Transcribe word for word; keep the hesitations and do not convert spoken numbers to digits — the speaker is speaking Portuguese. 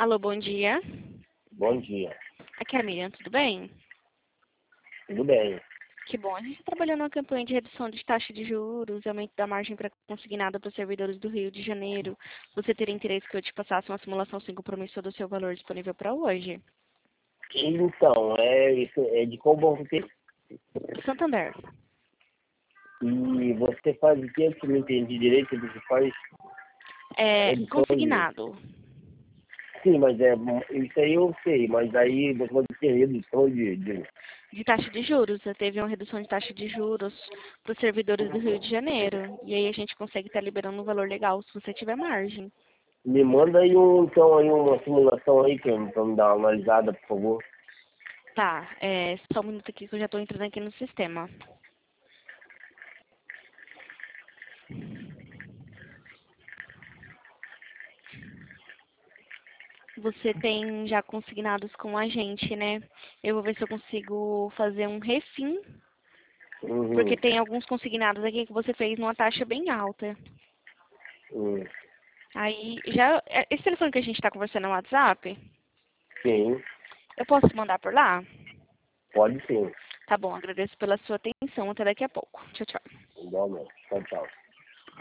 Alô, bom dia. Bom dia. Aqui é a Miriam, tudo bem? Tudo bem? Que bom. A gente está trabalhando numa campanha de redução de taxa de juros, aumento da margem para consignada para os servidores do Rio de Janeiro. Você teria interesse que eu te passasse uma simulação sem compromisso do seu valor disponível para hoje? Então, é, isso é de qual banco que... Santander. E você faz o que? Que eu não entendi direito. Você faz É, redução de... consignado. Sim, mas é, isso aí eu sei, mas aí você vai ter redução de... de... De taxa de juros. Você teve uma redução de taxa de juros para os servidores do Rio de Janeiro. E aí a gente consegue estar liberando um valor legal se você tiver margem. Me manda aí um, então, aí uma simulação aí para me dar uma analisada, por favor. Tá, é, só um minuto aqui que eu já estou entrando aqui no sistema. Você tem já consignados com a gente, né? Eu vou ver se eu consigo fazer um refim, porque Uhum. tem alguns consignados aqui que você fez numa taxa bem alta. Uhum. Aí, já, é- esse telefone que a gente está conversando no WhatsApp, Sim, eu posso te mandar por lá? pode sim. Tá bom, agradeço pela sua atenção. Até daqui a pouco. Tchau, tchau. Igualmente. Tchau, tchau.